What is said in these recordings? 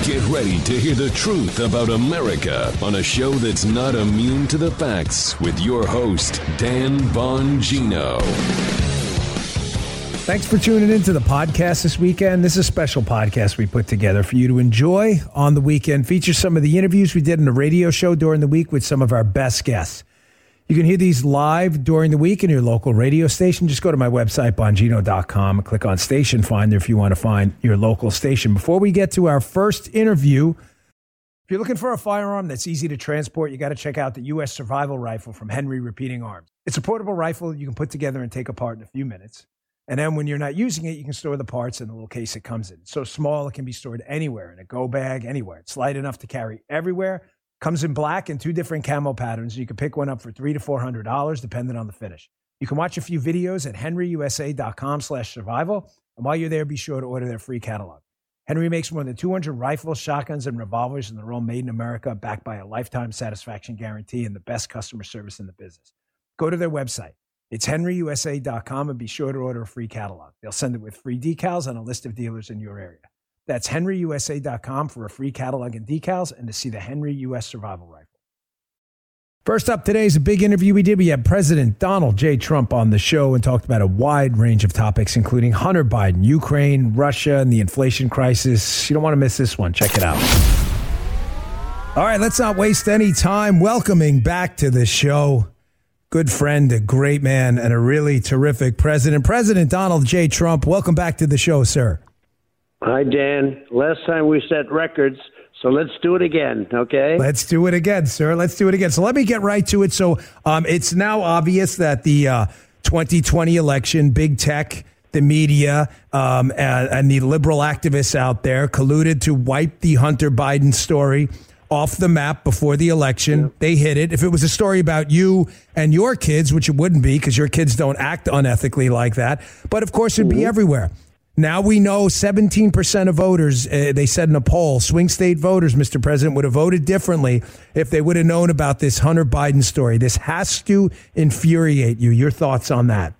Get ready to hear the truth about America on a show that's not immune to the facts with your host, Dan Bongino. Thanks for tuning into the podcast this weekend. This is a special podcast we put together for you to enjoy on the weekend. Features some of the interviews we did in the radio show during the week with some of our best guests. You can hear these live during the week in your local radio station. Just go to my website, Bongino.com, and click on Station Finder if you want to find your local station. Before we get to our first interview, if you're looking for a firearm that's easy to transport, you got to check out the U.S. Survival Rifle from Henry Repeating Arms. It's a portable rifle you can put together and take apart in a few minutes. And then when you're not using it, you can store the parts in the little case it comes in. It's so small, it can be stored anywhere, in a go bag, anywhere. It's light enough to carry everywhere. Comes in black and 2 different camo patterns. You can pick one up for $300 to $400, depending on the finish. You can watch a few videos at henryusa.com/survival. And while you're there, be sure to order their free catalog. Henry makes more than 200 rifles, shotguns, and revolvers, and they're all made in America, backed by a lifetime satisfaction guarantee and the best customer service in the business. Go to their website. It's henryusa.com, and be sure to order a free catalog. They'll send it with free decals and a list of dealers in your area. That's henryusa.com for a free catalog and decals and to see the Henry U.S. Survival Rifle. First up today is a big interview we did. We had President Donald J. Trump on the show and talked about a wide range of topics, including Hunter Biden, Ukraine, Russia, and the inflation crisis. You don't want to miss this one. Check it out. All right, let's not waste any time welcoming back to the show good friend, a great man, and a really terrific president. President Donald J. Trump, welcome back to the show, sir. Hi, Dan. Last time we set records, so let's do it again, okay? Let's do it again, sir. Let's do it again. So let me get right to it. So it's now obvious that the 2020 election, big tech, the media, and the liberal activists out there colluded to wipe the Hunter Biden story off the map before the election. Yeah. They hit it. If it was a story about you and your kids, which it wouldn't be because your kids don't act unethically like that, but of course it'd be everywhere. Now we know 17% of voters, they said in a poll, swing state voters, Mr. President, would have voted differently if they would have known about this Hunter Biden story. This has to infuriate you. Your thoughts on that?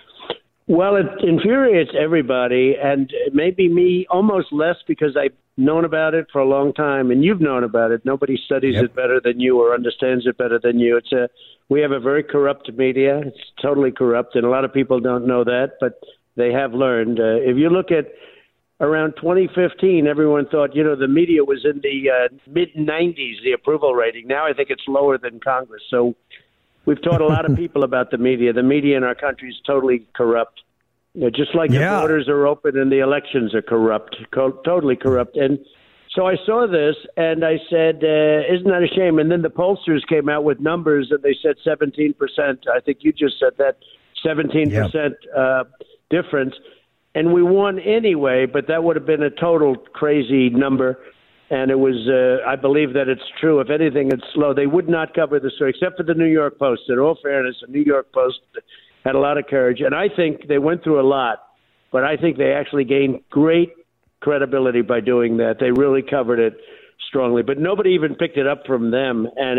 Well, it infuriates everybody, and maybe me almost less because I've known about it for a long time, and you've known about it. Nobody studies it better than you or understands it better than you. We have a very corrupt media. It's totally corrupt, and a lot of people don't know that, but they have learned. If you look at around 2015, everyone thought, the media was in the mid-90s, the approval rating. Now I think it's lower than Congress. So we've taught a lot of people about the media. The media in our country is totally corrupt. Just like the borders are open and the elections are corrupt, totally corrupt. And so I saw this and I said, isn't that a shame? And then the pollsters came out with numbers and they said 17%. I think you just said that, 17% difference. And we won anyway, but that would have been a total crazy number. And it was, I believe that it's true. If anything, it's slow. They would not cover the story, except for the New York Post. In all fairness, the New York Post had a lot of courage. And I think they went through a lot, but I think they actually gained great credibility by doing that. They really covered it strongly. But nobody even picked it up from them. And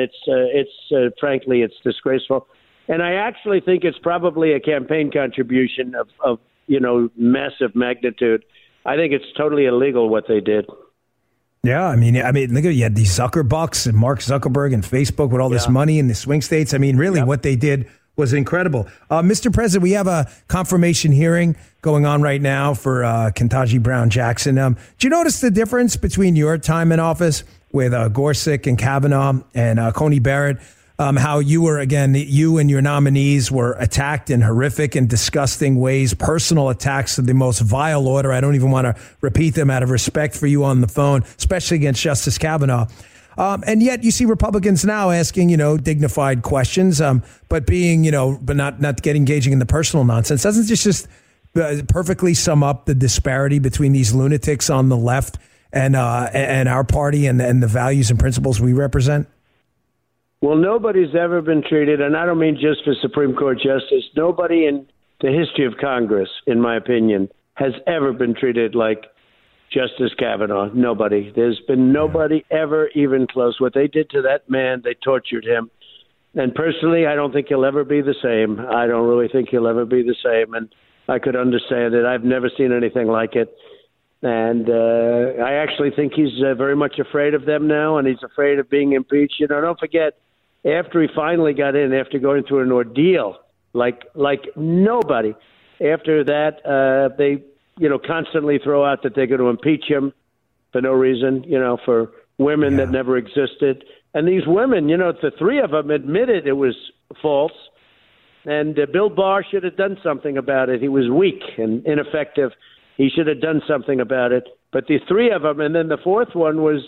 frankly, it's disgraceful. And I actually think it's probably a campaign contribution of massive magnitude. I think it's totally illegal what they did. Yeah, I mean, look at you had these Zuckerbucks and Mark Zuckerberg and Facebook with all this money in the swing states. I mean, really, what they did was incredible. Mr. President, we have a confirmation hearing going on right now for Ketanji Brown Jackson. Do you notice the difference between your time in office with Gorsuch and Kavanaugh and Coney Barrett? How you and your nominees were attacked in horrific and disgusting ways, personal attacks of the most vile order. I don't even want to repeat them out of respect for you on the phone, especially against Justice Kavanaugh. And yet you see Republicans now asking, dignified questions, but being, but not engaging in the personal nonsense. Doesn't this just perfectly sum up the disparity between these lunatics on the left and our party and the values and principles we represent? Well, nobody's ever been treated, and I don't mean just for Supreme Court justice, nobody in the history of Congress, in my opinion, has ever been treated like Justice Kavanaugh. Nobody. There's been nobody ever even close. What they did to that man, they tortured him. And personally, I don't think he'll ever be the same. I don't really think he'll ever be the same. And I could understand it. I've never seen anything like it. And I actually think he's very much afraid of them now, and he's afraid of being impeached. You know, don't forget, after he finally got in, after going through an ordeal like nobody, after that, they, constantly throw out that they're going to impeach him for no reason, for women that never existed. And these women, the three of them admitted it was false. And Bill Barr should have done something about it. He was weak and ineffective. He should have done something about it. But the three of them, and then the fourth one was,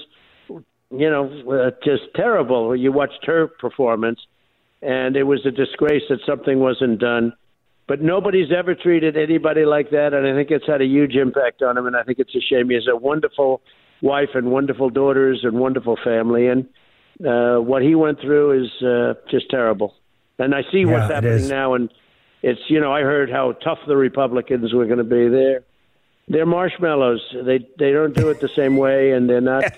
just terrible. You watched her performance, and it was a disgrace that something wasn't done. But nobody's ever treated anybody like that, and I think it's had a huge impact on him, and I think it's a shame. He has a wonderful wife and wonderful daughters and wonderful family, and what he went through is just terrible. And I see what's happening now, and it's, I heard how tough the Republicans were going to be there. They're marshmallows. They don't do it the same way, and they're not.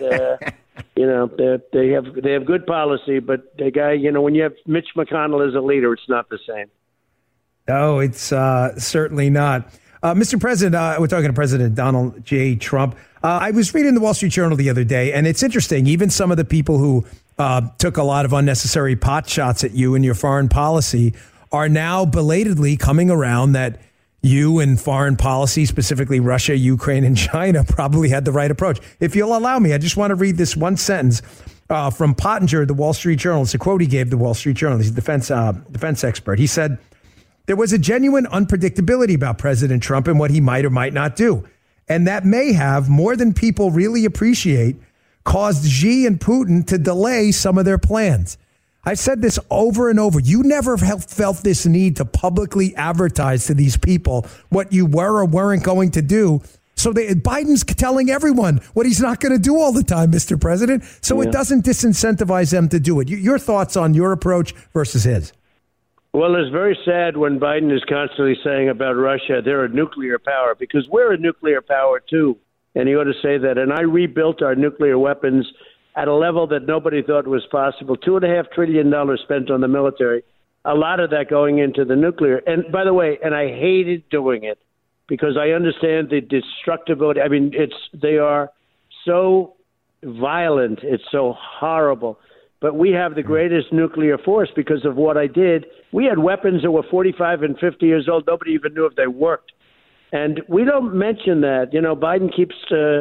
They have good policy, but the guy, when you have Mitch McConnell as a leader, it's not the same. No, it's certainly not. Mr. President, we're talking to President Donald J. Trump. I was reading the Wall Street Journal the other day, and it's interesting. Even some of the people who took a lot of unnecessary pot shots at you and your foreign policy are now belatedly coming around that you and foreign policy, specifically Russia, Ukraine, and China, probably had the right approach. If you'll allow me, I just want to read this one sentence from Pottinger, the Wall Street Journal. It's a quote he gave the Wall Street Journal. He's a defense expert. He said, "There was a genuine unpredictability about President Trump and what he might or might not do. And that may have, more than people really appreciate, caused Xi and Putin to delay some of their plans." I've said this over and over. You never felt this need to publicly advertise to these people what you were or weren't going to do. So Biden's telling everyone what he's not going to do all the time, Mr. President. So it doesn't disincentivize them to do it. Your thoughts on your approach versus his? Well, it's very sad when Biden is constantly saying about Russia, they're a nuclear power, because we're a nuclear power too. And he ought to say that. And I rebuilt our nuclear weapons at a level that nobody thought was possible. $2.5 trillion spent on the military, a lot of that going into the nuclear. And by the way, and I hated doing it because I understand the destructibility. I mean, they are so violent. It's so horrible. But we have the greatest nuclear force because of what I did. We had weapons that were 45 and 50 years old. Nobody even knew if they worked. And we don't mention that. Biden keeps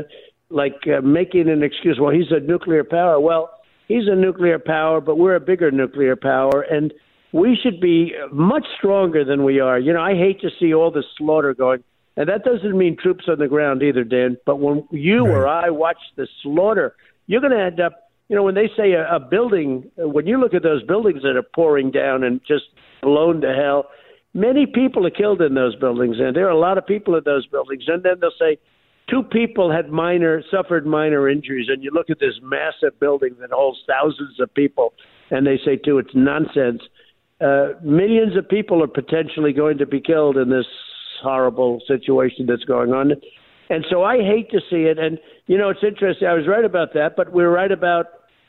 making an excuse. Well, he's a nuclear power. Well, he's a nuclear power, but we're a bigger nuclear power, and we should be much stronger than we are. I hate to see all this slaughter going, and that doesn't mean troops on the ground either, Dan. But when you or I watch the slaughter, you're going to end up, when they say a building, when you look at those buildings that are pouring down and just blown to hell, many people are killed in those buildings, and there are a lot of people in those buildings. And then they'll say, 2 people had suffered minor injuries, and you look at this massive building that holds thousands of people, and they say, too, it's nonsense. Millions of people are potentially going to be killed in this horrible situation that's going on. And so I hate to see it. And, it's interesting. I was right about that, but we were right about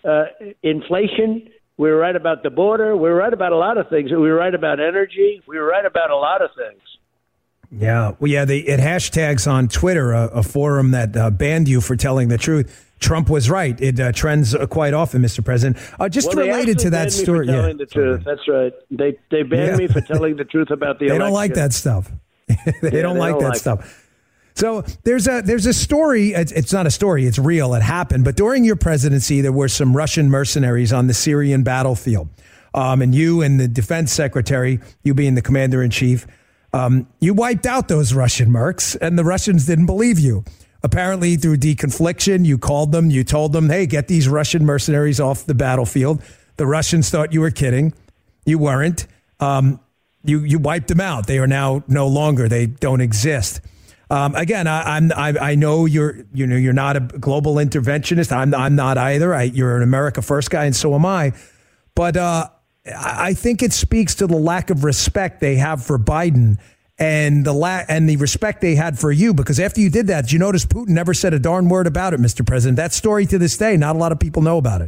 inflation. We were right about the border. We were right about a lot of things. We were right about energy. We were right about a lot of things. Yeah. Well, it hashtags on Twitter, a forum that banned you for telling the truth. Trump was right. It trends quite often, Mr. President. Just related to that story. Telling the truth. That's right. They banned me for telling the truth about the election. They don't like that stuff. They don't like that stuff. So there's a story. It's not a story. It's real. It happened. But during your presidency, there were some Russian mercenaries on the Syrian battlefield. And you and the defense secretary, you being the commander in chief, you wiped out those Russian mercs, and the Russians didn't believe you. Apparently, through deconfliction, you called them, you told them, hey, get these Russian mercenaries off the battlefield. The Russians thought you were kidding. You weren't. You wiped them out. They are now no longer. They don't exist. Again, I know you're not a global interventionist. I'm not either. You're an America First guy, and so am I. But I think it speaks to the lack of respect they have for Biden and the respect they had for you, because after you did that, did you notice Putin never said a darn word about it, Mr. President? That story to this day, not a lot of people know about it.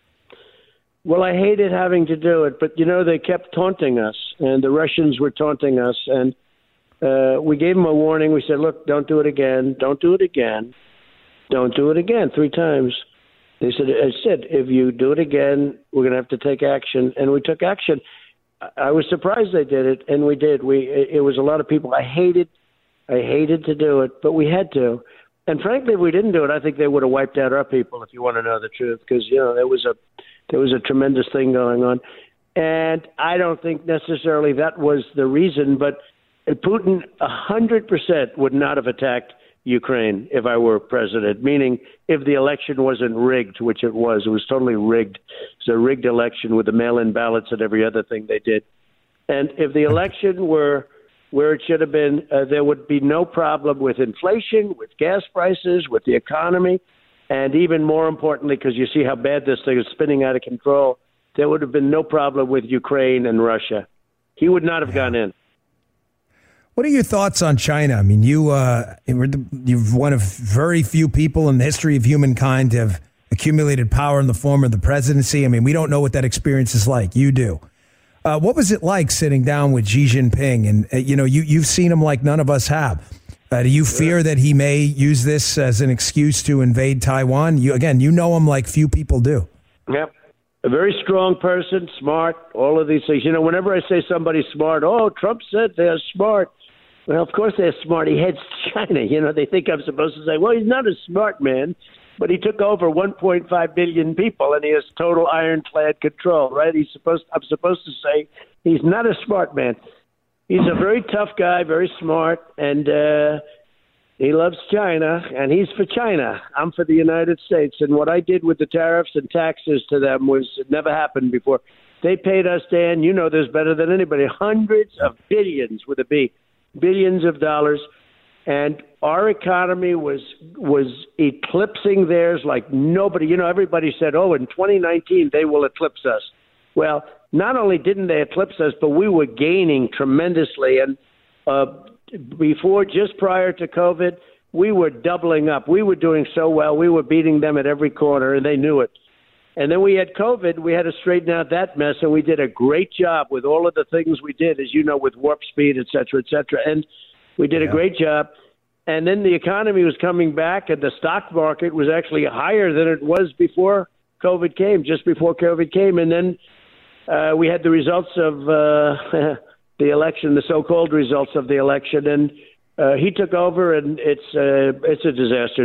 Well, I hated having to do it, but, they kept taunting us, and the Russians were taunting us, and we gave them a warning. We said, look, don't do it again. Don't do it again. Don't do it again 3 times. They said, if you do it again, we're going to have to take action. And we took action. I was surprised they did it, and we did. It was a lot of people. I hated to do it, but we had to. And frankly, if we didn't do it, I think they would have wiped out our people, if you want to know the truth, because, there was a tremendous thing going on. And I don't think necessarily that was the reason, but Putin 100% would not have attacked Ukraine if I were president, meaning if the election wasn't rigged, which it was totally rigged. It was a rigged election with the mail-in ballots and every other thing they did. And if the election were where it should have been, there would be no problem with inflation, with gas prices, with the economy, and even more importantly, because you see how bad this thing is spinning out of control, there would have been no problem with Ukraine and Russia. He would not have gone in. What are your thoughts on China? I mean, you're one of very few people in the history of humankind to have accumulated power in the form of the presidency. I mean, we don't know what that experience is like. You do. What was it like sitting down with Xi Jinping? And, you've seen him like none of us have. Do you fear that he may use this as an excuse to invade Taiwan? You know him like few people do. Yep. A very strong person, smart, all of these things. Whenever I say somebody's smart, Trump said they're smart. Well, of course they're smart. He heads China. They think I'm supposed to say, well, he's not a smart man, but he took over 1.5 billion people and he has total ironclad control, right? I'm supposed to say he's not a smart man. He's a very tough guy, very smart, and he loves China, and he's for China. I'm for the United States. And what I did with the tariffs and taxes to them it never happened before. They paid us, Dan, you know this better than anybody, hundreds of billions with a B. Billions of dollars, and our economy was eclipsing theirs like nobody. Everybody said, in 2019 they will eclipse us. Well, not only didn't they eclipse us, but we were gaining tremendously. And just prior to COVID, we were doubling up. We were doing so well. We were beating them at every corner, and they knew it. And then we had COVID. We had to straighten out that mess, and we did a great job with all of the things we did, as you know, with Warp Speed, et cetera, et cetera. And we did a great job. And then the economy was coming back, and the stock market was actually higher than it was before COVID came, just before COVID came. And then we had the results of the election, the so-called results of the election. And he took over, and it's a disaster.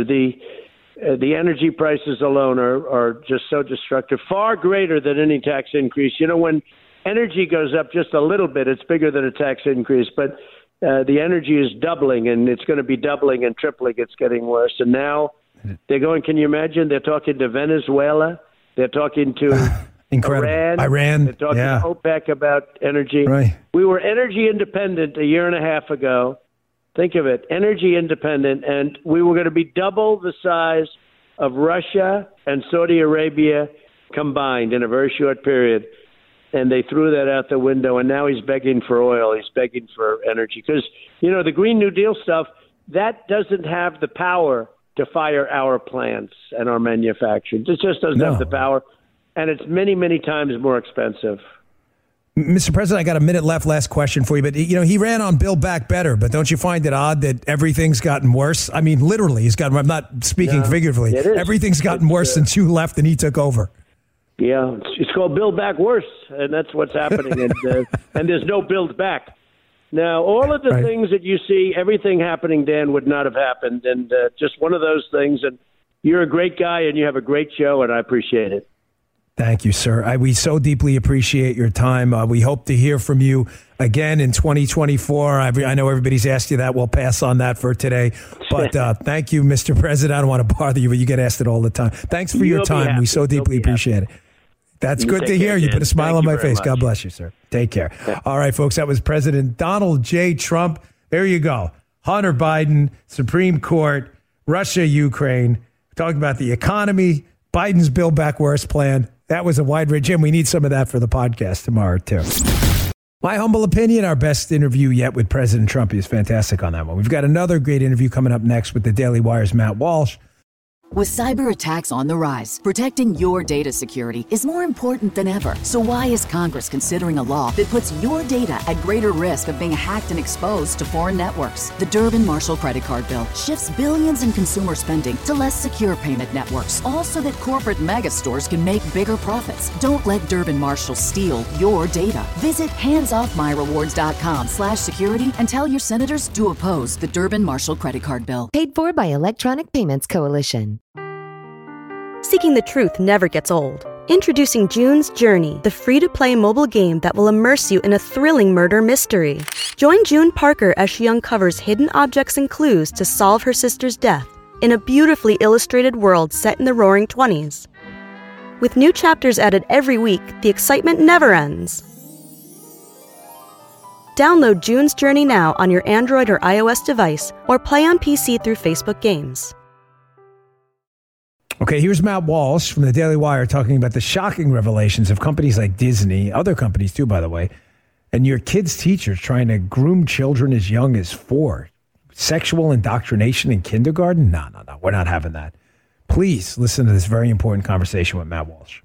The energy prices alone are just so destructive, far greater than any tax increase. When energy goes up just a little bit, it's bigger than a tax increase. But the energy is doubling, and it's going to be doubling and tripling. It's getting worse. And now they're going, can you imagine? They're talking to Venezuela. They're talking to Iran. They're talking to OPEC about energy. Right. We were energy independent a year and a half ago. Think of it, energy independent, and we were going to be double the size of Russia and Saudi Arabia combined in a very short period. And they threw that out the window, and now he's begging for oil. He's begging for energy. Because, the Green New Deal stuff, that doesn't have the power to fire our plants and our manufacturing. It just doesn't have the power, and it's many, many times more expensive. Mr. President, I got a minute left. Last question for you. But, he ran on Build Back Better. But don't you find it odd that everything's gotten worse? I mean, literally, I'm not speaking figuratively. Everything's gotten worse since you left and he took over. Yeah, it's called Build Back Worse, and that's what's happening. And there's no build back. Now, all of the things that you see, everything happening, Dan, would not have happened. And just one of those things. And you're a great guy, and you have a great show, and I appreciate it. Thank you, sir. We so deeply appreciate your time. We hope to hear from you again in 2024. I know everybody's asked you that. We'll pass on that for today. But thank you, Mr. President. I don't want to bother you, but you get asked it all the time. Thanks for your time. We so deeply appreciate it. That's good to hear. You put a smile on my face. God bless you, sir. Take care. Yeah. All right, folks, that was President Donald J. Trump. There you go. Hunter Biden, Supreme Court, Russia, Ukraine. Talking about the economy, Biden's Build Back Worse plan. That was a wide range. Jim, we need some of that for the podcast tomorrow, too. My humble opinion, our best interview yet with President Trump. He was fantastic on that one. We've got another great interview coming up next with the Daily Wire's Matt Walsh. With cyber attacks on the rise, protecting your data security is more important than ever. So why is Congress considering a law that puts your data at greater risk of being hacked and exposed to foreign networks? The Durbin-Marshall credit card bill shifts billions in consumer spending to less secure payment networks, all so that corporate mega stores can make bigger profits. Don't let Durbin-Marshall steal your data. Visit handsoffmyrewards.com/security and tell your senators to oppose the Durbin-Marshall credit card bill. Paid for by Electronic Payments Coalition. Seeking the truth never gets old. Introducing June's Journey, the free-to-play mobile game that will immerse you in a thrilling murder mystery. Join June Parker as she uncovers hidden objects and clues to solve her sister's death in a beautifully illustrated world set in the Roaring '20s. With new chapters added every week, the excitement never ends. Download June's Journey now on your Android or iOS device, or play on PC through Facebook Games. Okay, here's Matt Walsh from the Daily Wire talking about the shocking revelations of companies like Disney, other companies too, by the way, and your kids' teachers trying to groom children as young as 4. Sexual indoctrination in kindergarten? No, we're not having that. Please listen to this very important conversation with Matt Walsh.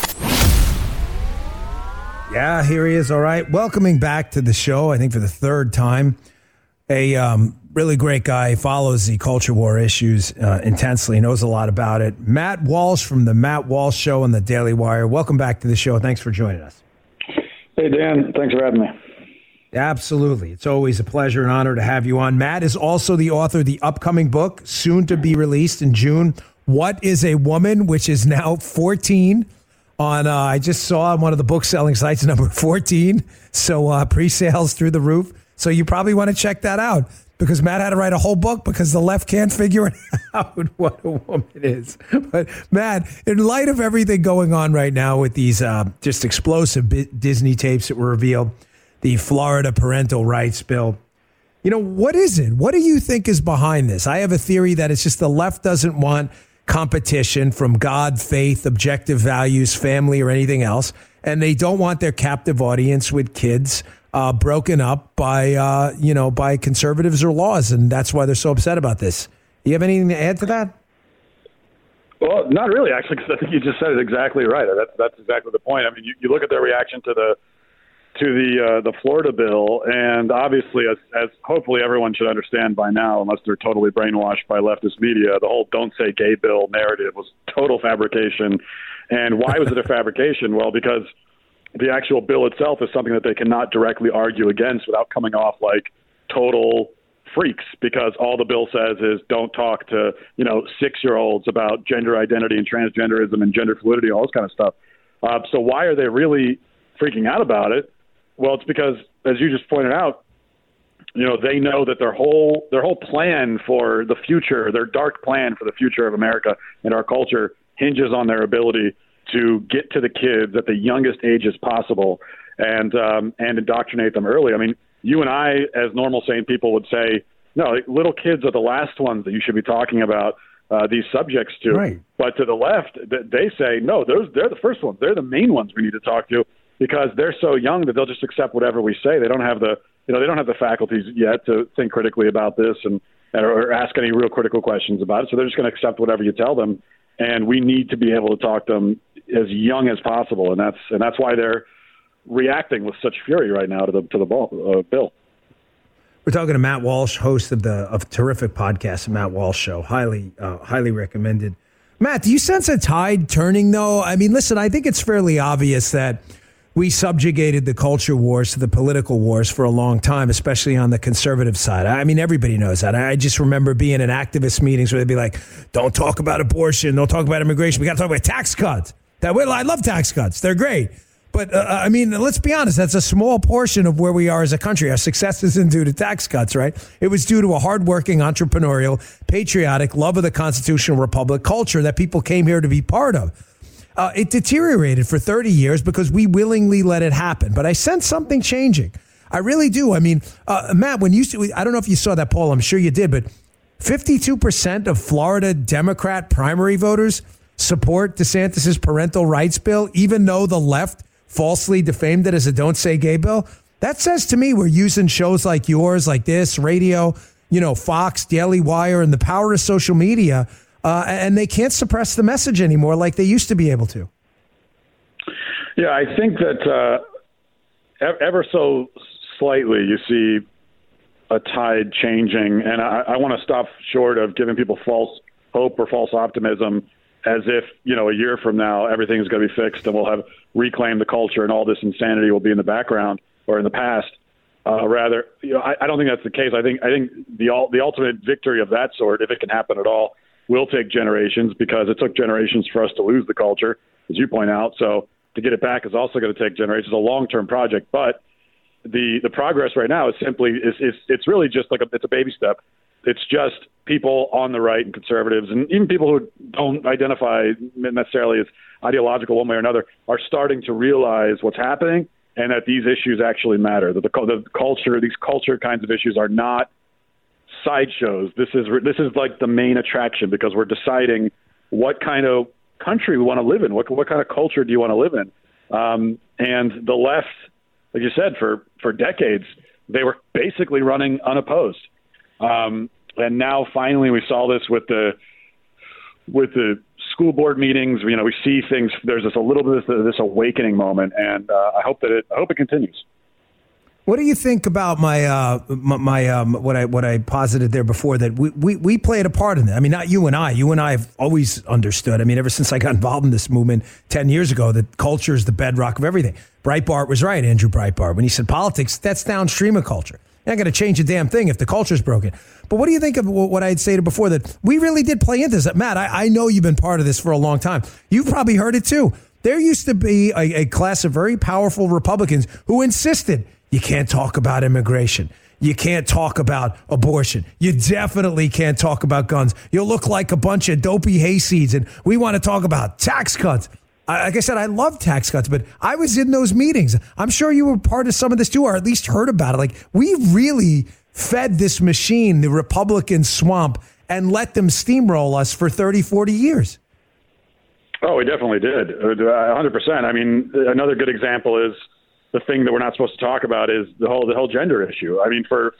Yeah, here he is. All right. Welcoming back to the show, I think for the third time. A really great guy, follows the culture war issues intensely, knows a lot about it. Matt Walsh from the Matt Walsh Show on the Daily Wire. Welcome back to the show. Thanks for joining us. Hey, Dan. Thanks for having me. Absolutely. It's always a pleasure and honor to have you on. Matt is also the author of the upcoming book, soon to be released in June, What is a Woman?, which is now 14 on, I just saw on one of the book-selling sites, number 14. So pre-sales through the roof. So you probably want to check that out, because Matt had to write a whole book because the left can't figure it out what a woman is. But Matt, in light of everything going on right now with these just explosive Disney tapes that were revealed, the Florida parental rights bill, what is it? What do you think is behind this? I have a theory that it's just the left doesn't want competition from God, faith, objective values, family, or anything else. And they don't want their captive audience with kids broken up by conservatives or laws, and that's why they're so upset about this. Do you have anything to add to that? Well, not really, actually, because I think you just said it exactly right. That's exactly the point. I mean, you look at their reaction to the Florida bill, and obviously, as hopefully everyone should understand by now, unless they're totally brainwashed by leftist media, the whole "Don't Say Gay" bill narrative was total fabrication. And why was it a fabrication? Well, because the actual bill itself is something that they cannot directly argue against without coming off like total freaks, because all the bill says is don't talk to 6-year-olds about gender identity and transgenderism and gender fluidity, all this kind of stuff. So why are they really freaking out about it? Well, it's because, as you just pointed out, they know that their whole plan for the future, their dark plan for the future of America and our culture, hinges on their ability to get to the kids at the youngest ages possible and indoctrinate them early. I mean, you and I, as normal sane people, would say, no, little kids are the last ones that you should be talking about these subjects to. Right. But to the left, they say, no, they're the first ones. They're the main ones we need to talk to, because they're so young that they'll just accept whatever we say. They don't have the faculties yet to think critically about this or ask any real critical questions about it. So they're just going to accept whatever you tell them. And we need to be able to talk to them as young as possible, and that's why they're reacting with such fury right now to the bill. We're talking to Matt Walsh, host of a terrific podcast, the Matt Walsh Show, highly recommended. Matt, do you sense a tide turning, though? I mean, listen, I think it's fairly obvious that we subjugated the culture wars to the political wars for a long time, especially on the conservative side. I mean, everybody knows that. I just remember being in activist meetings where they'd be like, don't talk about abortion, don't talk about immigration, we got to talk about tax cuts. I love tax cuts. They're great. But, I mean, let's be honest, that's a small portion of where we are as a country. Our success isn't due to tax cuts, right? It was due to a hardworking, entrepreneurial, patriotic, love of the constitutional republic culture that people came here to be part of. It deteriorated for 30 years because we willingly let it happen. But I sense something changing. I really do. I mean, Matt, I don't know if you saw that poll. I'm sure you did. But 52% of Florida Democrat primary voters support DeSantis' parental rights bill, even though the left falsely defamed it as a "Don't Say Gay" bill. That says to me we're using shows like yours, like this, radio, Fox, Daily Wire, and the power of social media and they can't suppress the message anymore like they used to be able to. Yeah, I think that ever so slightly you see a tide changing, and I want to stop short of giving people false hope or false optimism as if, a year from now everything's going to be fixed and we'll have reclaimed the culture and all this insanity will be in the background or in the past. Rather, I don't think that's the case. I think the ultimate victory of that sort, if it can happen at all, will take generations, because it took generations for us to lose the culture, as you point out. So to get it back is also going to take generations. It's a long-term project, but the progress right now is simply it's really just it's a baby step. It's just people on the right and conservatives, and even people who don't identify necessarily as ideological one way or another, are starting to realize what's happening and that these issues actually matter. That these culture kinds of issues are not sideshows. This is like the main attraction, because we're deciding what kind of country we want to live in. What kind of culture do you want to live in? And the left, like you said, for decades, they were basically running unopposed. And now finally we saw this with the school board meetings. We see things. There's just a little bit of this awakening moment, and I hope it continues. What do you think about my what I posited there before, that we played a part in that? I mean, not you and I. You and I have always understood. I mean, ever since I got involved in this movement 10 years ago, that culture is the bedrock of everything. Breitbart was right, Andrew Breitbart, when he said politics, that's downstream of culture. You're not going to change a damn thing if the culture's broken. But what do you think of what I'd say before, that we really did play into this? Matt, I know you've been part of this for a long time. You've probably heard it too. There used to be a class of very powerful Republicans who insisted you can't talk about immigration. You can't talk about abortion. You definitely can't talk about guns. You'll look like a bunch of dopey hayseeds, and we want to talk about tax cuts. Like I said, I love tax cuts, but I was in those meetings. I'm sure you were part of some of this too, or at least heard about it. Like, we really fed this machine, the Republican swamp, and let them steamroll us for 30, 40 years. Oh, we definitely did. 100%. I mean, another good example is the thing that we're not supposed to talk about is the whole gender issue. I mean,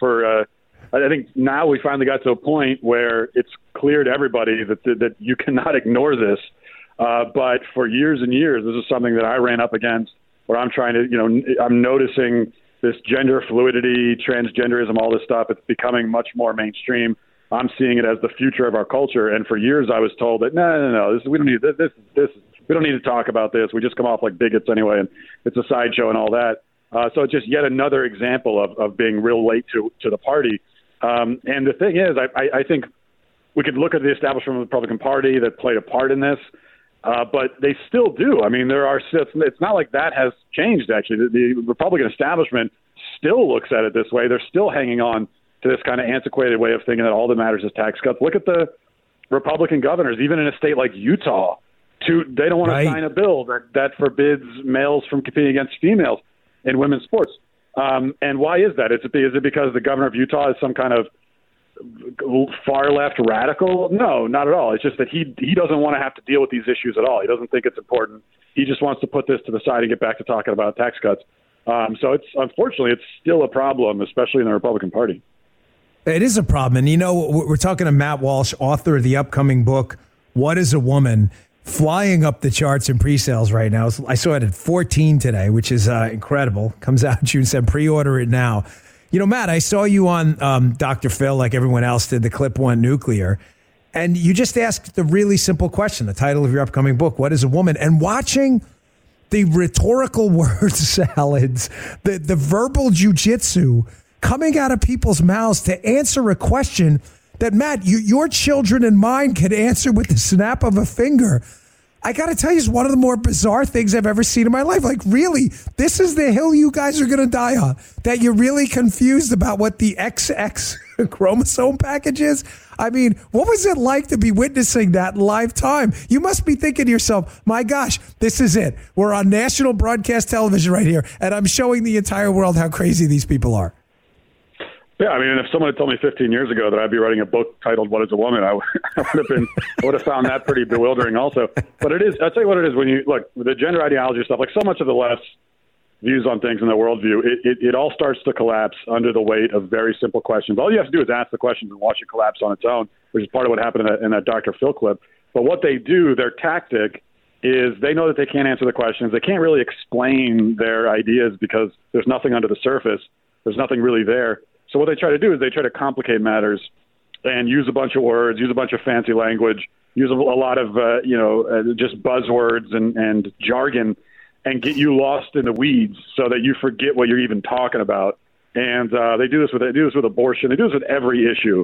I think now we finally got to a point where it's clear to everybody that you cannot ignore this. But for years and years, this is something that I ran up against, where I'm trying to, I'm noticing this gender fluidity, transgenderism, all this stuff. It's becoming much more mainstream. I'm seeing it as the future of our culture. And for years, I was told that no, we don't need this. We don't need to talk about this. We just come off like bigots anyway, and it's a sideshow and all that. So it's just yet another example of being real late to the party. And the thing is, I think we could look at the establishment of the Republican Party that played a part in this. But they still do. I mean, it's not like that has changed, actually. The Republican establishment still looks at it this way. They're still hanging on to this kind of antiquated way of thinking that all that matters is tax cuts. Look at the Republican governors, even in a state like Utah. They don't want to sign a bill that forbids males from competing against females in women's sports. And why is that? Is it because the governor of Utah is some kind of far left radical? No, not at all. It's just that he doesn't want to have to deal with these issues at all. He doesn't think it's important. He just wants to put this to the side and get back to talking about tax cuts. So unfortunately it's still a problem, especially in the Republican Party. It is a problem. And we're talking to Matt Walsh, author of the upcoming book, What is a Woman? Flying up the charts in pre-sales right now. I saw it at 14 today, which is incredible. Comes out June 7th. Pre-order it now. Matt, I saw you on Dr. Phil, like everyone else did, the Clip One Nuclear, and you just asked the really simple question, the title of your upcoming book, What is a Woman? And watching the rhetorical word salads, the verbal jujitsu coming out of people's mouths to answer a question that, Matt, your children and mine could answer with the snap of a finger. I got to tell you, it's one of the more bizarre things I've ever seen in my life. Like, really, this is the hill you guys are going to die on, that you're really confused about what the XX chromosome package is? I mean, what was it like to be witnessing that in live time? You must be thinking to yourself, my gosh, this is it. We're on national broadcast television right here, and I'm showing the entire world how crazy these people are. Yeah, I mean, if someone had told me 15 years ago that I'd be writing a book titled "What Is a Woman," I would have found that pretty bewildering, also. But it is. I'll tell you what it is. When you look, the gender ideology stuff, like so much of the left, views on things and their worldview, it all starts to collapse under the weight of very simple questions. All you have to do is ask the questions and watch it collapse on its own, which is part of what happened in that Dr. Phil clip. But what they do, their tactic, is they know that they can't answer the questions. They can't really explain their ideas because there's nothing under the surface. There's nothing really there. So what they try to do is they try to complicate matters and use a bunch of words, use a bunch of fancy language, use a lot of just buzzwords and jargon, and get you lost in the weeds so that you forget what you're even talking about. And they do this with abortion. They do this with every issue,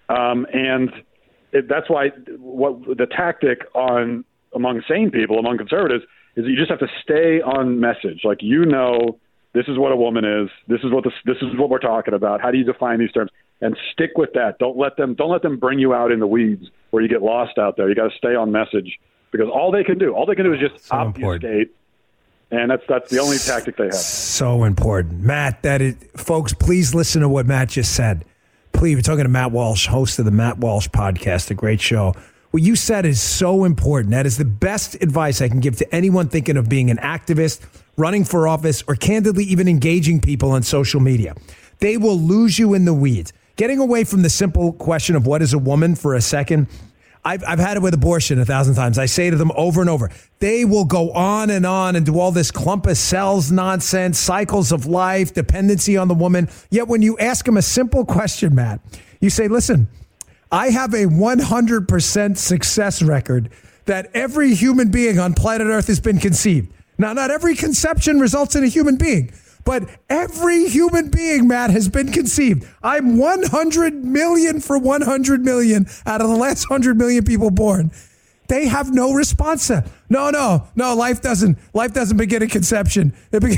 that's why what the tactic among sane people, among conservatives, is that you just have to stay on message. Like, this is what a woman is. This is what we're talking about. How do you define these terms? And stick with that. Don't let them bring you out in the weeds where you get lost out there. You got to stay on message, because all they can do is just obfuscate. And that's the only tactic they have. So important. Matt, folks, please listen to what Matt just said. Please, we're talking to Matt Walsh, host of the Matt Walsh podcast, a great show. What you said is so important. That is the best advice I can give to anyone thinking of being an activist, running for office, or candidly even engaging people on social media. They will lose you in the weeds. Getting away from the simple question of what is a woman for a second, I've had it with abortion 1,000 times. I say to them over and over, they will go on and do all this clump of cells nonsense, cycles of life, dependency on the woman. Yet when you ask them a simple question, Matt, you say, listen, I have a 100% success record that every human being on planet Earth has been conceived. Now, not every conception results in a human being, but every human being, Matt, has been conceived. I'm 100 million for 100 million out of the last 100 million people born. They have no response to no. Life doesn't begin at conception. They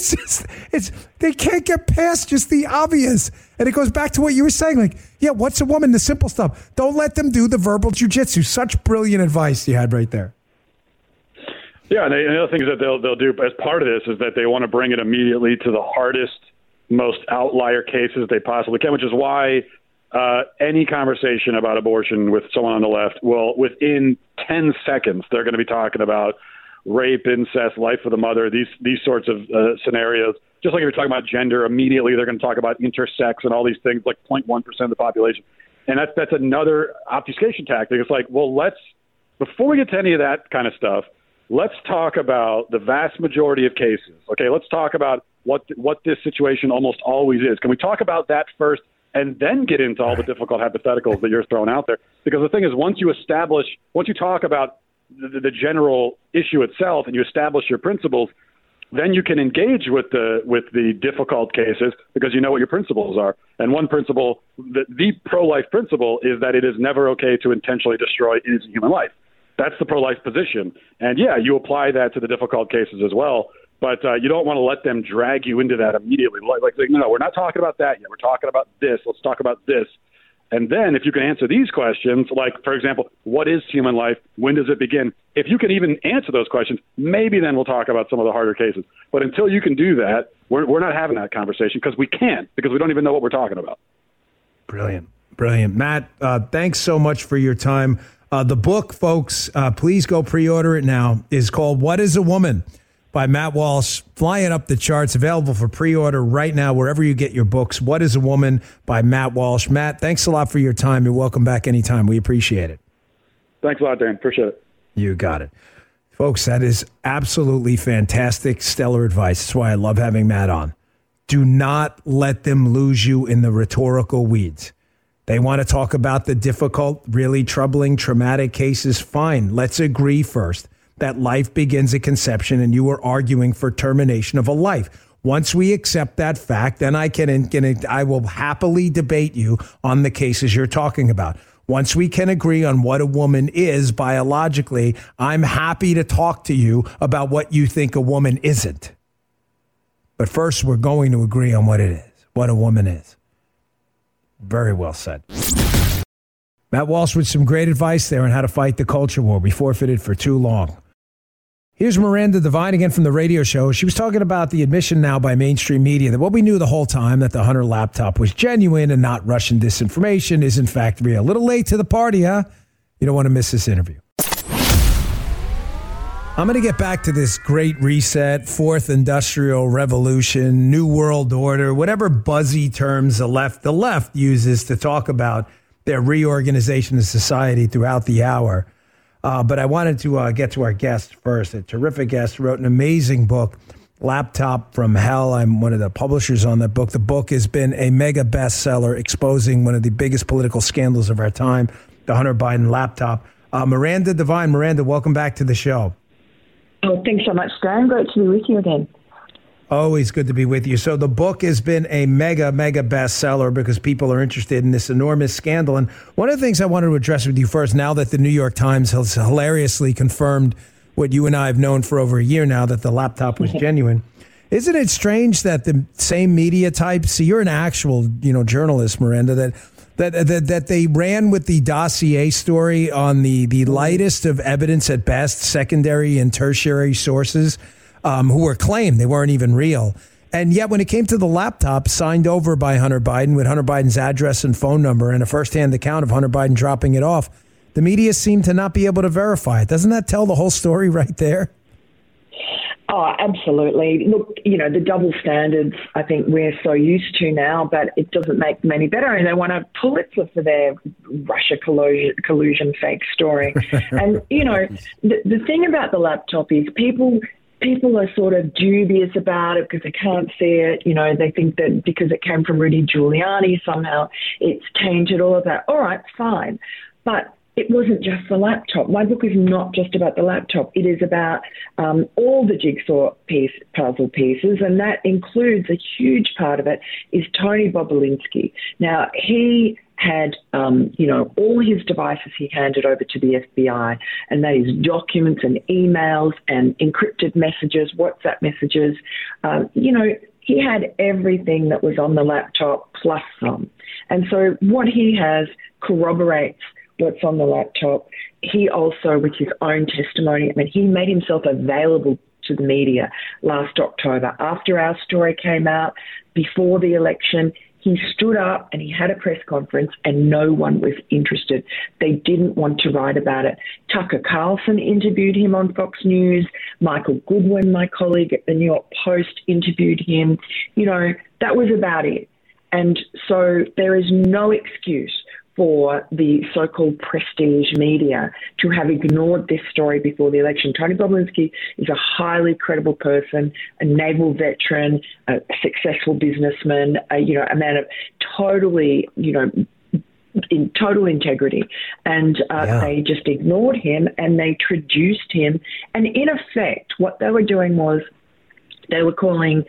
can't get past just the obvious. And it goes back to what you were saying. Like, yeah, what's a woman? The simple stuff. Don't let them do the verbal jujitsu. Such brilliant advice you had right there. Yeah, and the other things that they'll do as part of this is that they want to bring it immediately to the hardest, most outlier cases they possibly can, which is why any conversation about abortion with someone on the left will, within 10 seconds, they're going to be talking about rape, incest, life of the mother, these sorts of scenarios. Just like if you're talking about gender, immediately they're going to talk about intersex and all these things, like 0.1% of the population. And that's another obfuscation tactic. It's like, well, before we get to any of that kind of stuff, let's talk about the vast majority of cases. Okay, let's talk about what this situation almost always is. Can we talk about that first and then get into all the difficult hypotheticals that you're throwing out there? Because the thing is, once you talk about the general issue itself and you establish your principles, then you can engage with the difficult cases because you know what your principles are. And one principle, the pro-life principle, is that it is never okay to intentionally destroy innocent human life. That's the pro-life position. And, yeah, you apply that to the difficult cases as well. But you don't want to let them drag you into that immediately. Like, no, we're not talking about that yet. We're talking about this. Let's talk about this. And then if you can answer these questions, like, for example, what is human life? When does it begin? If you can even answer those questions, maybe then we'll talk about some of the harder cases. But until you can do that, we're not having that conversation because we can't, because we don't even know what we're talking about. Brilliant. Matt, thanks so much for your time. The book, folks, please go pre-order it now, is called What is a Woman? By Matt Walsh, flying up the charts, available for pre-order right now wherever you get your books. What is a Woman? By Matt Walsh. Matt, thanks a lot for your time. You're welcome back anytime. We appreciate it. Thanks a lot, Dan. Appreciate it. You got it. Folks, that is absolutely fantastic, stellar advice. That's why I love having Matt on. Do not let them lose you in the rhetorical weeds. They want to talk about the difficult, really troubling, traumatic cases. Fine. Let's agree first that life begins at conception and you are arguing for termination of a life. Once we accept that fact, then I will happily debate you on the cases you're talking about. Once we can agree on what a woman is biologically, I'm happy to talk to you about what you think a woman isn't. But first, we're going to agree on what it is, what a woman is. Very well said. Matt Walsh with some great advice there on how to fight the culture war. We forfeited for too long. Here's Miranda Devine again from the radio show. She was talking about the admission now by mainstream media that what we knew the whole time, that the Hunter laptop was genuine and not Russian disinformation, is in fact real. A little late to the party, huh? You don't want to miss this interview. I'm going to get back to this great reset, fourth industrial revolution, new world order, whatever buzzy terms the left uses to talk about their reorganization of society throughout the hour. But I wanted to get to our guest first. A terrific guest, wrote an amazing book, Laptop from Hell. I'm one of the publishers on that book. The book has been a mega bestseller, exposing one of the biggest political scandals of our time, the Hunter Biden laptop. Miranda Devine. Miranda, welcome back to the show. Oh, thanks so much, Dan. Great to be with you again. Always good to be with you. So the book has been a mega bestseller because people are interested in this enormous scandal. And one of the things I wanted to address with you first, now that the New York Times has hilariously confirmed what you and I have known for over a year now, that the laptop was genuine. Isn't it strange that the same media types, see, you're an actual, journalist, Miranda, that they ran with the dossier story on the lightest of evidence at best, secondary and tertiary sources who were claimed they weren't even real. And yet when it came to the laptop signed over by Hunter Biden with Hunter Biden's address and phone number and a firsthand account of Hunter Biden dropping it off, the media seemed to not be able to verify it. Doesn't that tell the whole story right there? Oh, absolutely. Look, the double standards, I think we're so used to now, but it doesn't make them any better. And they want a Pulitzer for their Russia collusion fake story. And, the thing about the laptop is people are sort of dubious about it because they can't see it. They think that because it came from Rudy Giuliani, somehow it's tainted all of that. All right, fine. But it wasn't just the laptop. My book is not just about the laptop. It is about all the jigsaw puzzle pieces, and that includes a huge part of it is Tony Bobulinski. Now, he had, all his devices he handed over to the FBI, and that is documents and emails and encrypted messages, WhatsApp messages. He had everything that was on the laptop plus some. And so what he has corroborates what's on the laptop. He also, with his own testimony, he made himself available to the media last October. After our story came out, before the election, he stood up and he had a press conference and no one was interested. They didn't want to write about it. Tucker Carlson interviewed him on Fox News. Michael Goodwin, my colleague at the New York Post, interviewed him. That was about it. And so there is no excuse for the so-called prestige media to have ignored this story before the election. Tony Bobulinski is a highly credible person, a naval veteran, a successful businessman, a man of totally, in total integrity. And they just ignored him and they traduced him. And in effect, what they were doing was they were calling,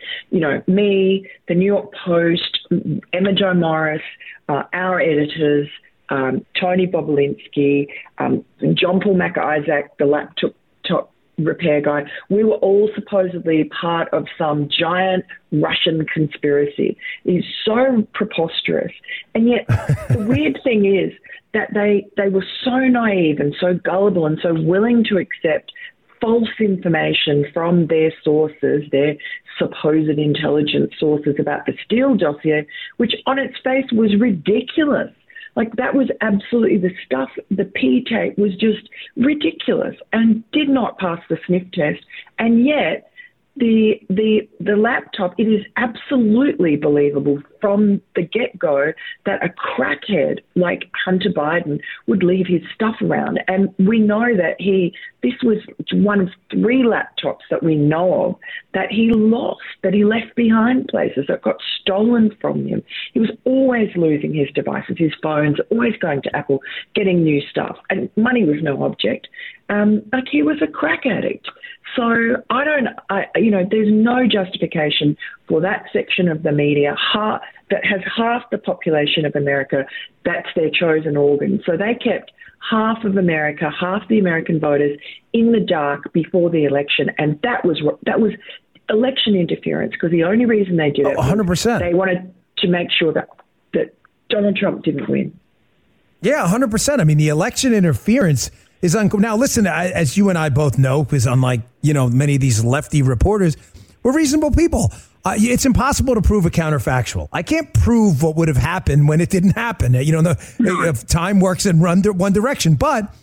me, the New York Post, Emma Jo Morris, our editors, Tony Bobulinski, John Paul MacIsaac, the laptop repair guy. We were all supposedly part of some giant Russian conspiracy. It's so preposterous. And yet the weird thing is that they were so naive and so gullible and so willing to accept false information from their sources, their supposed intelligence sources about the Steele dossier, which on its face was ridiculous. That was absolutely the stuff. The P-tape was just ridiculous and did not pass the sniff test. And yet the laptop, it is absolutely believable from the get-go that a crackhead like Hunter Biden would leave his stuff around. And we know that this was one of 3 laptops that we know of that he lost, that he left behind places, that got stolen from him. He was always losing his devices, his phones, always going to Apple, getting new stuff. And money was no object. He was a crack addict. So there's no justification for that section of the media that has half the population of America. That's their chosen organ. So they kept half of America, half the American voters in the dark before the election. And that was election interference, because the only reason they did it 100%. They wanted to make sure that Donald Trump didn't win. Yeah, 100%. The election interference is now, listen, as you and I both know, because unlike, many of these lefty reporters, we're reasonable people. It's impossible to prove a counterfactual. I can't prove what would have happened when it didn't happen. If time works in one direction. But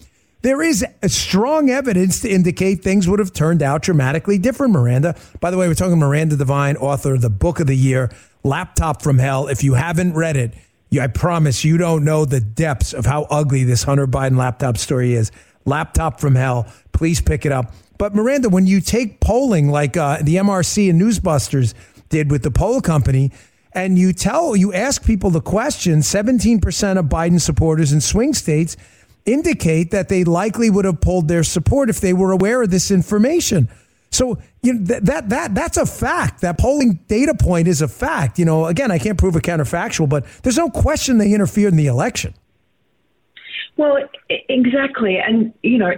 there is strong evidence to indicate things would have turned out dramatically different, Miranda. By the way, we're talking Miranda Devine, author of the book of the year, Laptop from Hell. If you haven't read it, I promise you don't know the depths of how ugly this Hunter Biden laptop story is. Laptop from Hell. Please pick it up. But Miranda, when you take polling like the MRC and Newsbusters did with the poll company, and you ask people the question, 17% of Biden supporters in swing states indicate that they likely would have pulled their support if they were aware of this information. So that's a fact. That polling data point is a fact. Again, I can't prove it counterfactual, but there's no question they interfered in the election. Well, exactly. And,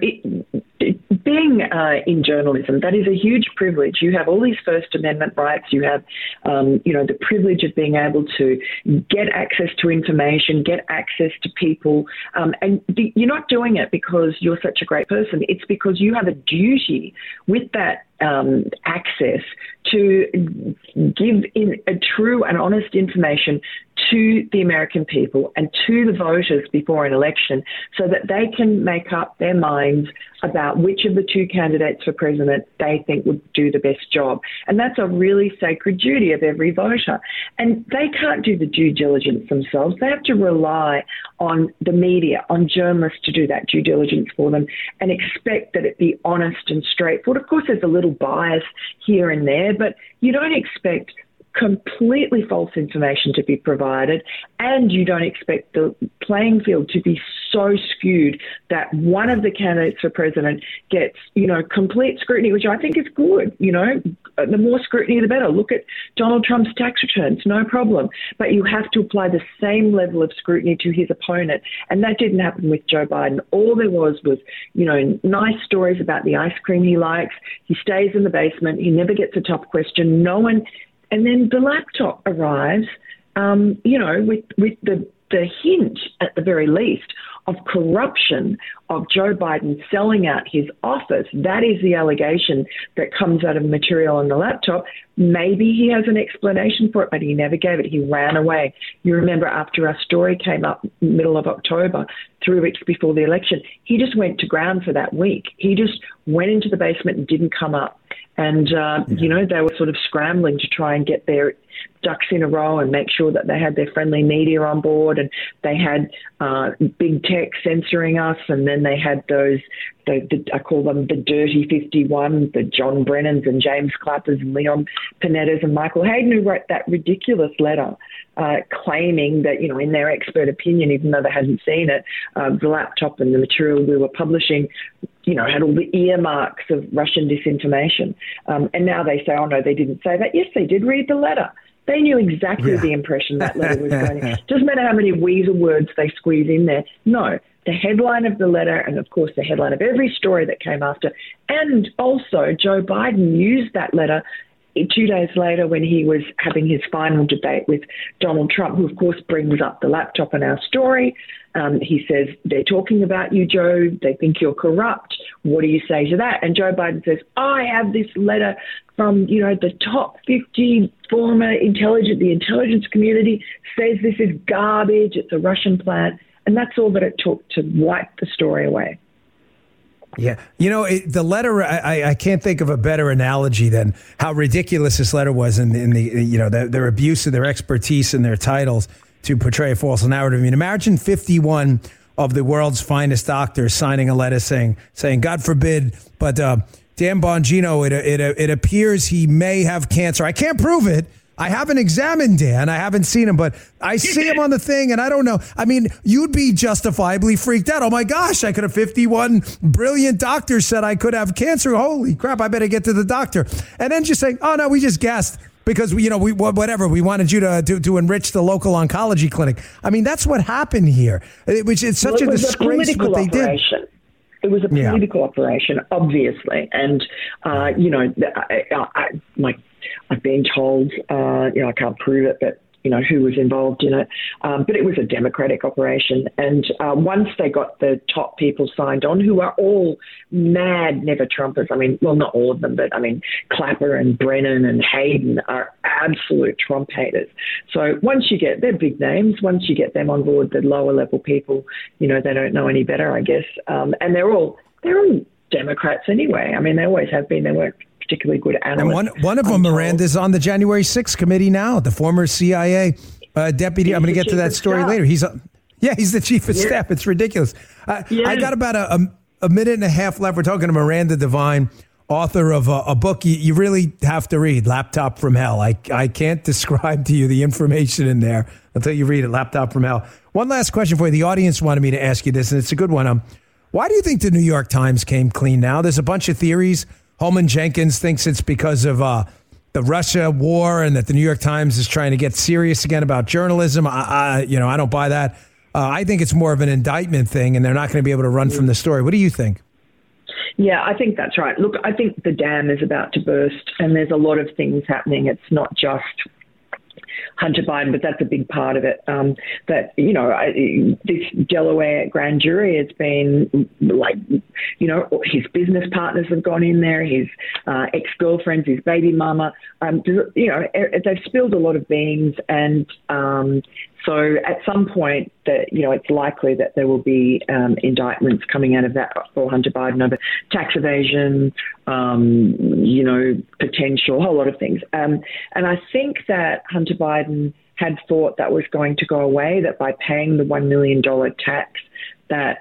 being in journalism, that is a huge privilege. You have all these First Amendment rights. You have, the privilege of being able to get access to information, get access to people. And you're not doing it because you're such a great person. It's because you have a duty with that access to give in a true and honest information to the American people and to the voters before an election so that they can make up their minds about which of the two candidates for president they think would do the best job. And that's a really sacred duty of every voter. And they can't do the due diligence themselves. They have to rely on the media, on journalists to do that due diligence for them and expect that it be honest and straightforward. Of course, there's a little bias here and there, but you don't expect completely false information to be provided, and you don't expect the playing field to be so skewed that one of the candidates for president gets, complete scrutiny, which I think is good. The more scrutiny, the better. Look at Donald Trump's tax returns, no problem. But you have to apply the same level of scrutiny to his opponent, and that didn't happen with Joe Biden. All there was, nice stories about the ice cream he likes. He stays in the basement. He never gets a tough question. No one. And then the laptop arrives, with the hint, at the very least, of corruption, of Joe Biden selling out his office. That is the allegation that comes out of material on the laptop. Maybe he has an explanation for it, but he never gave it. He ran away. You remember after our story came up middle of October, 3 weeks before the election, he just went to ground for that week. He just went into the basement and didn't come up. And, they were sort of scrambling to try and get their ducks in a row and make sure that they had their friendly media on board, and they had big tech censoring us, and then they had those, I call them the Dirty 51, the John Brennans and James Clappers and Leon Panettas and Michael Hayden, who wrote that ridiculous letter claiming that, in their expert opinion, even though they hadn't seen it, the laptop and the material we were publishing had all the earmarks of Russian disinformation. And now they say, oh, no, they didn't say that. Yes, they did read the letter. They knew exactly the impression that letter was going to. Doesn't matter how many weasel words they squeeze in there. No, the headline of the letter and, of course, the headline of every story that came after. And also Joe Biden used that letter 2 days later when he was having his final debate with Donald Trump, who, of course, brings up the laptop in our story. He says, they're talking about you, Joe. They think you're corrupt. What do you say to that? And Joe Biden says, I have this letter from, the top 50 former the intelligence community says this is garbage. It's a Russian plant. And that's all that it took to wipe the story away. Yeah. The letter, I can't think of a better analogy than how ridiculous this letter was in their abuse of their expertise and their titles to portray a false narrative. I mean, imagine 51 of the world's finest doctors signing a letter saying, God forbid, but Dan Bongino, it appears he may have cancer. I can't prove it. I haven't examined Dan. I haven't seen him, but I see him on the thing, and I don't know. I mean, you'd be justifiably freaked out. Oh, my gosh, I could have 51 brilliant doctors said I could have cancer. Holy crap, I better get to the doctor. And then just say, oh, no, we just guessed because, we wanted you to enrich the local oncology clinic. I mean, that's what happened here, which is such a disgrace what they did. It was a political operation, obviously. And, I've been told, I can't prove it, but who was involved in it. But it was a Democratic operation. And once they got the top people signed on, who are all mad never-Trumpers, I mean, well, not all of them, but I mean, Clapper and Brennan and Hayden are absolute Trump haters. So once you get, they're big names, once you get them on board, the lower-level people, they don't know any better, I guess. And they're all Democrats anyway. I mean, they always have been. They weren't particularly good analysts. And one of them, Miranda's on the January 6th committee now, the former CIA deputy. I'm going to get to that story later. He's the chief of staff. It's ridiculous. I got about a minute and a half left. We're talking to Miranda Devine, author of a book you really have to read, Laptop from Hell. I can't describe to you the information in there until you read it, Laptop from Hell. One last question for you. The audience wanted me to ask you this, and it's a good one. Why do you think the New York Times came clean now? There's a bunch of theories. Holman Jenkins thinks it's because of the Russia war and that the New York Times is trying to get serious again about journalism. I don't buy that. I think it's more of an indictment thing, and they're not going to be able to run from the story. What do you think? Yeah, I think that's right. Look, I think the dam is about to burst, and there's a lot of things happening. It's not just Hunter Biden, but that's a big part of it. This Delaware grand jury has been his business partners have gone in there, his ex-girlfriends, his baby mama. They've spilled a lot of beans, and so at some point that it's likely that there will be indictments coming out of that for Hunter Biden over tax evasion, potential, a whole lot of things. And I think that Hunter Biden had thought that was going to go away, that by paying the $1 million tax that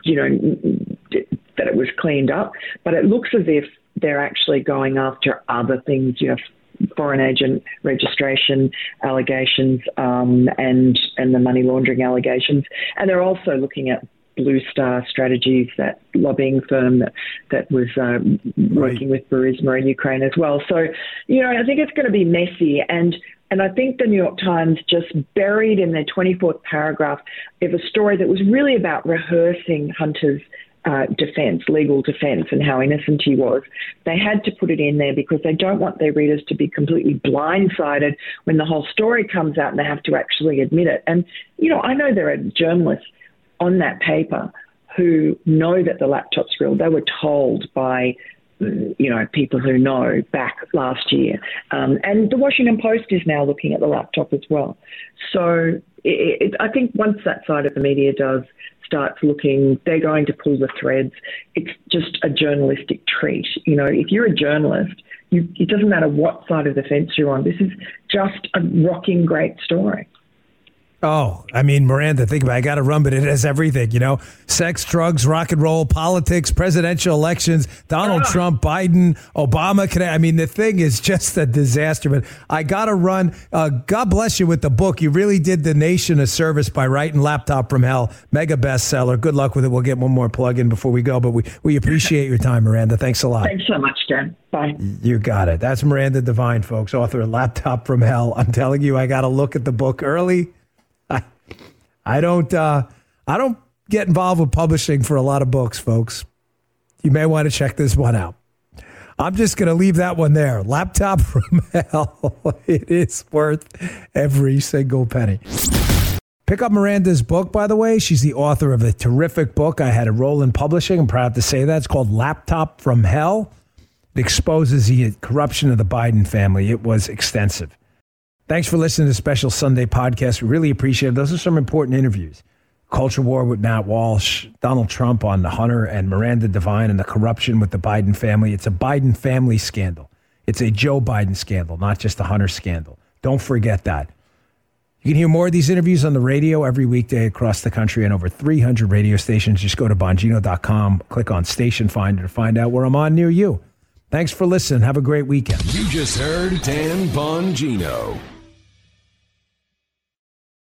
it was cleaned up. But it looks as if they're actually going after other things, foreign agent registration allegations and the money laundering allegations. And they're also looking at Blue Star Strategies, that lobbying firm that was working with Burisma in Ukraine as well. So, I think it's going to be messy. And I think the New York Times just buried in their 24th paragraph of a story that was really about rehearsing Hunter's legal defense, and how innocent he was. They had to put it in there because they don't want their readers to be completely blindsided when the whole story comes out and they have to actually admit it. And, I know there are journalists on that paper who know that the laptop's real. They were told by, people who know back last year. And the Washington Post is now looking at the laptop as well. So I think once that side of the media starts looking, they're going to pull the threads. It's just a journalistic treat. If you're a journalist, it doesn't matter what side of the fence you're on. This is just a rocking great story. Oh, I mean, Miranda, think about it. I got to run, but it has everything, sex, drugs, rock and roll, politics, presidential elections, Donald Trump, Biden, Obama. I mean, the thing is just a disaster, but I got to run. God bless you with the book. You really did the nation a service by writing Laptop from Hell, mega bestseller. Good luck with it. We'll get one more plug in before we go, but we appreciate your time, Miranda. Thanks a lot. Thanks so much, Dan. Bye. You got it. That's Miranda Devine, folks, author of Laptop from Hell. I'm telling you, I got to look at the book early. I don't get involved with publishing for a lot of books, folks. You may want to check this one out. I'm just going to leave that one there. Laptop from Hell. It is worth every single penny. Pick up Miranda's book, by the way. She's the author of a terrific book. I had a role in publishing. I'm proud to say that. It's called Laptop from Hell. It exposes the corruption of the Biden family. It was extensive. Thanks for listening to the special Sunday podcast. We really appreciate it. Those are some important interviews. Culture War with Matt Walsh, Donald Trump on the Hunter, and Miranda Devine and the corruption with the Biden family. It's a Biden family scandal. It's a Joe Biden scandal, not just a Hunter scandal. Don't forget that. You can hear more of these interviews on the radio every weekday across the country on over 300 radio stations. Just go to Bongino.com, click on Station Finder to find out where I'm on near you. Thanks for listening. Have a great weekend. You just heard Dan Bongino.